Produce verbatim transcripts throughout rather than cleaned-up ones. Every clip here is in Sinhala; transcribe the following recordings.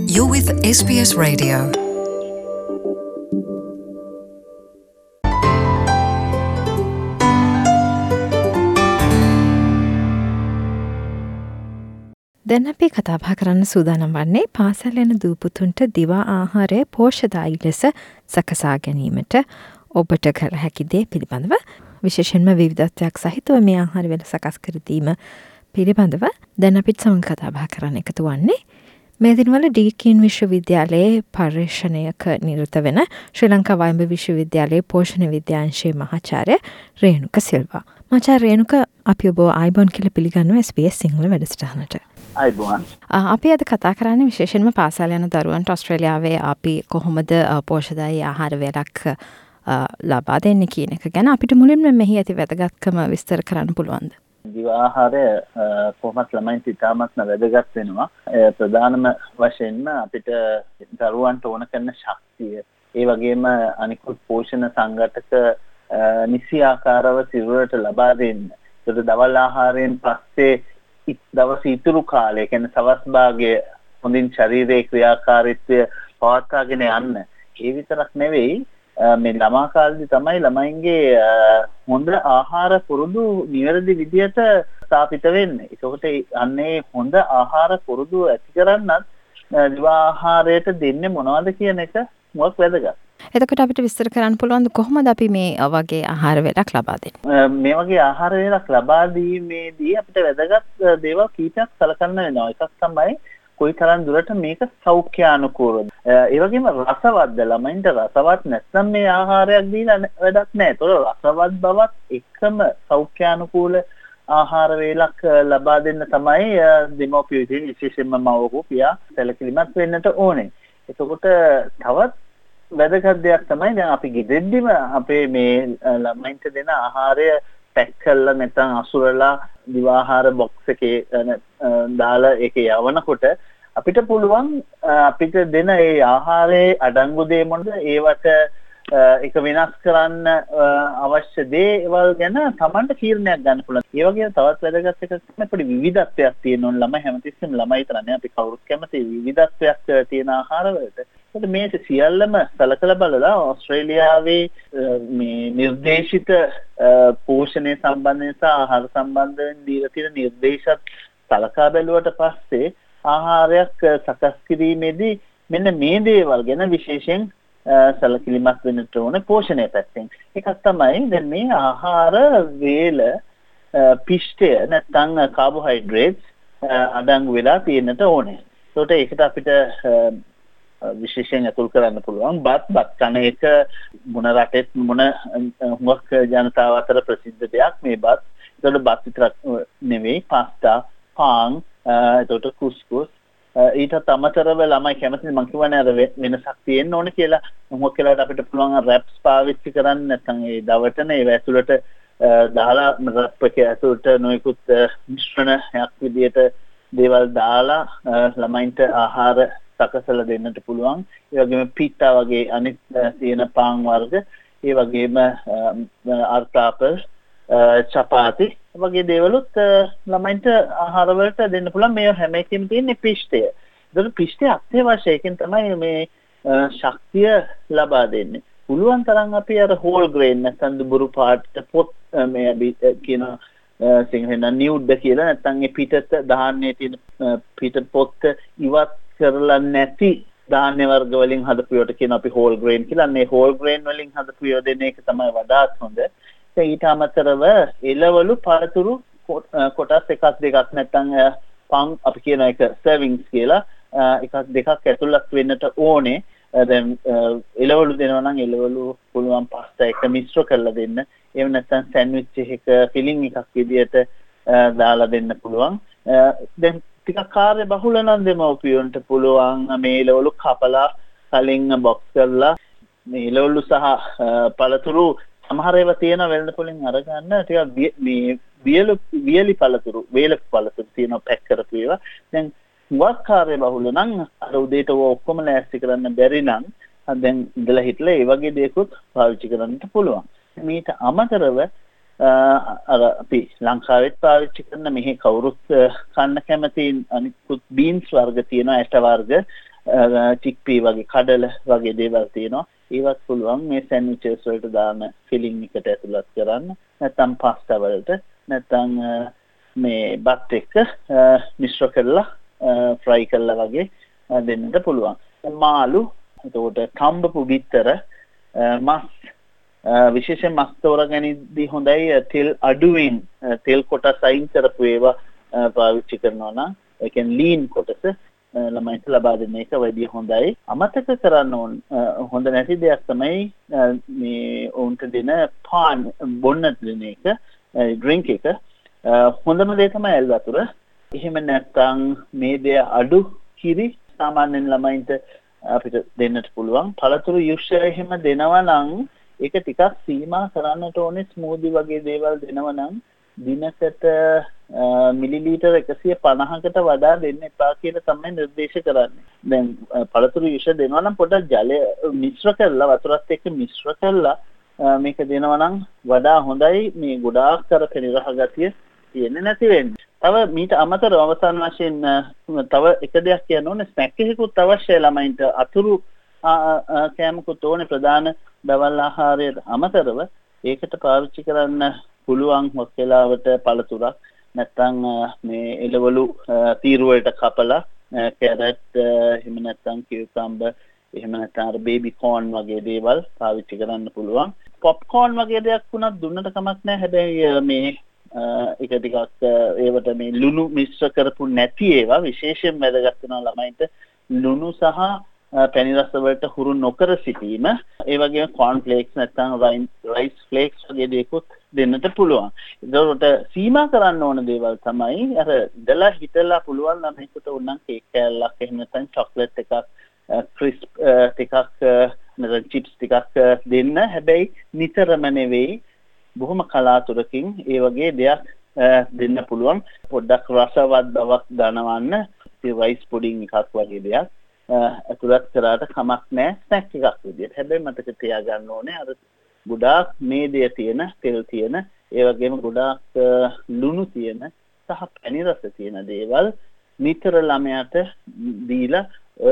You're with S B S Radio. දැන් අපි කතා බහ කරන්න සූදානම් වන්නේ පාසල් යන දූපුතුන්ට දිවා ආහාරය පෝෂ්‍යදායී ලෙස සකසා ගැනීමට ඔබට කළ හැකි දේ පිළිබඳව, විශේෂයෙන්ම විවිධත්වයක් සහිතව මේ ආහාර වේල සකස් කර දීම පිළිබඳව දැන් අපිට සමග කතා බහ කරන්න එකතු වන්නේ මේ දිනවල ඩීකින් විශ්වවිද්‍යාලයේ පර්යේෂණයක නිරත වෙන ශ්‍රී ලංකා වයඹ විශ්වවිද්‍යාලයේ පෝෂණ විද්‍යාංශයේ මහාචාර්ය රේණුක සිල්වා. මහාචාර්ය රේණුක, අපි ඔබ ආයිබෝන් කියලා පිළිගන්නවා එස් බී එස් සිංහල වැඩසටහනට. ආයිබෝන්. අපි අද කතා කරන්නේ විශේෂයෙන්ම පාසල් යන දරුවන්ට ඕස්ට්‍රේලියාවේ අපි කොහොමද පෝෂ්‍යදායී ආහාර වේලක් ලබා දෙන්නේ කියන එක ගැන. අපිට මුලින්ම මෙහි ඇති වැදගත්කම විස්තර කරන්න පුළුවන්ද? දිවා ආහාරය කොහොමත් ළමයින්ට ඉතාමත්ම වැදගත් වෙනවා. ප්‍රධානම වශයෙන්ම අපිට දරුවන්ට ඕන කරන ශක්තිය, ඒ වගේම අනිකුත් පෝෂණ සංඝටක නිසි ආකාරව සිරුරට ලබා දෙන්න. ඒකට දවල් ආහාරයෙන් පස්සේ දවස් ඉතුරු කාලය, කියන්නේ සවස් භාගයේ හොඳින් ශරීරයේ ක්‍රියාකාරීත්වය පවත්වාගෙන යන්න. ඒ විතරක් නෙවෙයි, මේ ළමා කාලේදී තමයි ළමයින්ගේ හොඳ ආහාර පුරුදු නිවැරදි විදියට ස්ථාපිත වෙන්නේ. ඒකකොට අන්නේ හොඳ ආහාර පුරුදු ඇති කරන්නත් දිවා ආහාරයට දෙන්නේ මොනවද කියන එක මොකක් වැදගත්. එතකොට අපිට විස්තර කරන්න පුළුවන්ද කොහොමද අපි මේ වගේ ආහාර වේලක් ලබා දෙන්නේ? මේ වගේ ආහාර වේලක් ලබා දීමේදී අපිට වැදගත් දේවල් කීපයක් සලකන්න වෙනවා. එකක් තමයි කොයිතරම් දුරට මේක සෞඛ්‍යානුකූලද. ඒ වගේම රසවත්ද. ළමයින්ට රසවත් නැත්නම් මේ ආහාරයක් දීලා වැඩක් නැහැ. ඒතකොට රසවත් බවත් එකම සෞඛ්‍යානුකූල ආහාර වේලක් ලබා දෙන්න තමයි දෙමව්පියෝ ඉතින් විශේෂයෙන්ම මව්වෝ පියා සැලකිලිමත් වෙන්නට ඕනේ. එතකොට තවත් වැදගත් දෙයක් තමයි දැන් අපි ගෙදෙද්දිම අපේ මේ ළමයින්ට දෙන ආහාරය පැක් කරලා නැත්නම් අසුරලා දිවා ආහාර බොක්ස් එකේ දාලා ඒකේ යවනකොට අපිට පුළුවන් අපිට දෙන ඒ ආහාරයේ අඩංගු දේ මොනද, ඒවට එක වෙනස් කරන්න අවශ්‍ය දේවල් ගැන Tamanට තීරණයක් ගන්න පුළුවන්. ඒ වගේම තවත් වැදගත් එකක් තමයි අපිට විවිධත්වයක් තියෙන ඕන. ළමයි හැමතිස්සෙම ළමයි තරන්නේ අපි කවුරුත් කැමති විවිධත්වයක් තියෙන ආහාරවලට. ඒත් මේ සියල්ලම සලකලා බලලා ඕස්ට්‍රේලියාවේ මේ නිර්දේශිත පෝෂණය සම්බන්ධයෙන් සහ ආහාර සම්බන්ධයෙන් දීලා තියෙන නිර්දේශත් සලකා බැලුවට පස්සේ ආහාරයක් සකස් කිරීමේදී මෙන්න මේ දේවල් ගැන විශේෂයෙන් සැලකිලිමත් වෙන්න ඕනේ පෝෂණය පැත්තෙන්. එකක් තමයි දැන් මේ ආහාර වේල පිෂ්ඨය නැත්නම් කාබෝහයිඩ්‍රේට්ස් අඩංගු වෙලා තියෙන්නට ඕනේ. ඒකට ඒකට අපිට විශේෂයෙන් අතුල් කරන්න පුළුවන් බත් බත් කන එක මොන රටෙත් මොන හුඟක් ජනතාව අතර ප්‍රසිද්ධ දෙයක් මේ බත්. ඒකට බත් විතරක් නෙවෙයි, පාස්තා, පාන්, ඒකට කුස්කුස්, ඊටත් අමතරව ළමයි කැමති මම කියවනේ අර වෙනසක් තියෙන්න ඕනේ කියලා. මොකක් කියලාට අපිට පුළුවන් රැප්ස් පාවිච්චි කරන්න, නැත්නම් ඒ දවටන ඒව ඇතුළට දාලා රැප් එක ඇතුළට නොයෙකුත් මිශ්‍රණයක් විදියට දේවල් දාලා ළමයින්ට ආහාර සකසලා දෙන්නට පුළුවන්. ඒ වගේම පීටා වගේ අනිත් තියෙන පාන් වර්ග, ඒ වගේම අර්තාපල්, චපාති වගේ දේවලුත් ළමයින්ට ආහාර වලට දෙන්න පුළුවන්. මේ හැම එකෙම තියෙන පිෂ්ඨය. ඒක පිෂ්ඨය අත්‍යවශ්‍යයි. ඒකෙන් තමයි මේ ශක්තිය ලබා දෙන්නේ. පුළුවන් තරම් අපි අර හෝල් ග්‍රේන් නැත්නම් දුබුරු පාට පොත් මේ අපි කියන සිංහෙන් නියුඩ් කියලා නැත්නම් ඒ පිටත ධාන්‍යයේ තියෙන පිට පොත් ඉවත් කරලා නැති ධාන්‍ය වර්ග වලින් හදපු ඒවාට කියන අපි හෝල් ග්‍රේන් කියලා. මේ හෝල් ග්‍රේන් වලින් හදපු ඒවා දෙන එක තමයි වඩාත් හොඳ. ඊට අමතරව එළවලු පළතුරු කොටස් එකක් දෙකක් නැත්නම් පන් අපි කියන එක සර්වින්ග්ස් කියලා එකක් දෙකක් ඇතුළත් වෙන්නට ඕනේ. දැන් එළවලු දෙනවා නම් එළවලු පුළුවන් පාස්තා එක මිශ්‍ර කරලා දෙන්න. එහෙම නැත්නම් සෑන්ඩ්විච් එකක ෆිලිං එකක් විදියට දාලා දෙන්න පුළුවන්. දැන් ටිකක් කාර්ය බහුල නම් දෙමව්පියන්ට පුළුවන් මේ එළවලු කපලා කලින් බොක්ස් කරලා මේ එළවලු සහ පළතුරු සමහර ඒවා තියෙන වෙළඳ පොලින් අරගන්න ටිකක් මේ වියලු වියලි පළතුරු වේල පළතුරු තියෙන පැක් කරපු ඒවා. දැන් වක් කාර්ය බහුල නම් අර උදේට ඔක්කොම ලෑස්ති කරන්න බැරි නම් දැන් ඉඳලා හිටලා ඒ වගේ දේකුත් පාවිච්චි කරන්නත් පුළුවන්. මේට අමතරව අර අපි ලංකාවෙත් පාවිච්චි කරන මෙහි කවුරුත් කන්න කැමති අනිකුත් බීන්ස් වර්ග තියෙනවා, ඇට වර්ග, චික්පී වගේ කඩල වගේ දේවල් තියෙනවා. ඒවත් පුළුවන් මේ සෑන්ඩ්විචස් වලට දාන ෆිලිං එකට ඇතුළත් කරන්න. නැත්නම් පාස්තා වලට නැත්නම් මේ බත් එක්ක මිශ්‍ර කරලා ෆ්‍රයි කරලා වගේ දෙන්නත් පුළුවන්. මාළු, එතකොට කම්බපු බිත්තර, මස් විශේෂයෙන් මස් තෝරගනිද්දී හොඳයි තෙල් අඩුවෙන් තෙල් කොටස් අයින් කරපු ඒවා පාවිච්චි කරනවා නම් ඒ කියන්නේ ලීන් කොටස ළමයින්ට ලබා දෙන එක වැඩි හොඳයි. අමතක කරන්න ඕන හොඳ නැති දෙයක් තමයි මේ උන්ට දෙන පාන් බොන්න දෙන එක, ඩ්‍රින්ක් එක. හොඳම දේ තමයි ඇල් වතුර. එහෙම නැත්නම් මේ දේ අඩු කිරි සාමාන්‍යයෙන් ළමයින්ට අපිට දෙන්නට පුළුවන්. පළතුරු යුෂ්‍ය එහෙම දෙනවා නම් ඒක ටිකක් සීමා කරන්නට ඕනේ. ස්මූදි වගේ දේවල් දෙනවා නම් දිනකට මිලිලීටර් එකසිය පනහකට වඩා දෙන්න එපා කියලා තමයි නිර්දේශ කරන්නේ. දැන් පළතුරු යුෂ්‍ය දෙනවා නම් පොඩ්ඩක් ජලය මිශ්‍ර කරලා වතුරත් එක්ක මිශ්‍ර කරලා මේක දෙනවා නම් වඩා හොඳයි. මේ ගොඩාක් කර පෙනිරහ ගතිය තියෙන්නේ නැති වෙන්නේ. තව මීට අමතරව අවසාන වශයෙන් තව එක දෙයක් කියන්න ඕනේ. ස්නැක් එකකුත් අවශ්‍යයි ළමයින්ට. අතුරු කෑමකුත් ඕනේ ප්‍රධාන දවල් ආහාරයට අමතරව. ඒකට පාවිච්චි කරන්න පුළුවන් මොකලාවට පළතුරක් නැත්නම් මේ එළවලු තීරුවලට කපලා කැරට් එහෙම නැත්නම් කියුකම්බර් එහෙම නැත්නම් අර බේබි කෝන් වගේ දේවල් පාවිච්චි කරන්න පුළුවන්. පොප්කෝන් වගේ දෙයක් වුණත් දුන්නට කමක් නැහැ. හැබැයි මේ ඒක ටිකක් ඒවට මේ ලුණු මිශ්‍ර කරපු නැති ඒවා විශේෂයෙන් වැදගත් වෙනවා ළමයින්ට. ලුණු සහ පැණි රස වලට හුරු නොකර සිටීම. ඒ වගේම කෝර්න් ෆ්ලේක්ස් නැත්නම් රයිස් ෆ්ලේක්ස් වගේ දේකුත් දෙන්නට පුළුවන්. ඒකට සීමා කරන්න ඕන දේවල් තමයි අර ඉඳලා හිටලා පුළුවන් නම් මේකට උනම් කේක් කෑල්ලක් එහෙම නැත්නම් චොක්ලට් එකක් ක්‍රිස්ප් ටිකක් නැත්නම් චිප්ස් ටිකක් දෙන්න. හැබැයි නිතරම නෙවෙයි, බොහොම කලාතුරකින් ඒ වගේ දෙයක් දෙන්න පුළුවන්. පොඩ්ඩක් රසවත් බවක් දනවන්න රයිස් පුඩින් එකක් වගේ දෙයක් ඇතුළත් කරාට කමක් නැහැ ස්නැක් එකක් විදියට. හැබැයි මතක තියාගන්න ඕනේ අර ගොඩාක් මේදය තියෙන, තෙල් තියෙන, ඒ වගේම ගොඩාක් ලුණු තියෙන සහ පැණි රස තියෙන දේවල් නිතර ළමයාට දීලා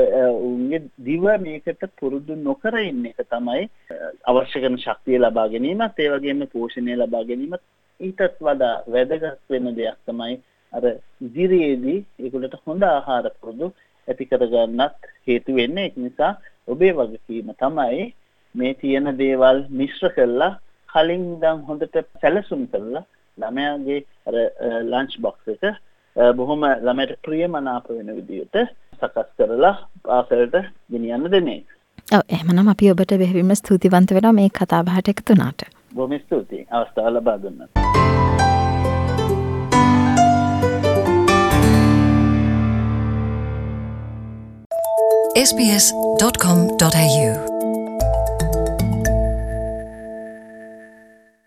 උන්ගේ දිව මේකට පුරුදු නොකර ඉන්න එක තමයි අවශ්‍ය කරන ශක්තිය ලබා ගැනීමත් ඒ වගේම පෝෂණය ලබා ගැනීමත් ඊටත් වඩා වැදගත් වෙන දෙයක් තමයි අර ඉදිරියේදී ඒගොල්ලන්ට හොඳ ආහාර පුරුදු ඇති කරගන්නත් හේතු වෙන්නේ. ඒක නිසා ඔබේ වගකීම තමයි මේ තියෙන දේවල් මිශ්‍ර කරලා කලින් ඉඳන් හොඳට සැලසුම් කරලා ළමයාගේ අර ලන්ච් බොක්ස් එක බොහොම ළමයට ප්‍රියමනාප වෙන විදිහට සකස් කරලා පාසලට ගෙනියන්න දෙන්නේ. ඔව් එහෙනම් අපි ඔබට බෙහෙවින්ම ස්තුතිවන්ත වෙනවා මේ කතා බහට එකතු වුණාට. බොහොම ස්තුතියි අවස්ථාව ලබා දුන්නාට. S B S dot com dot A U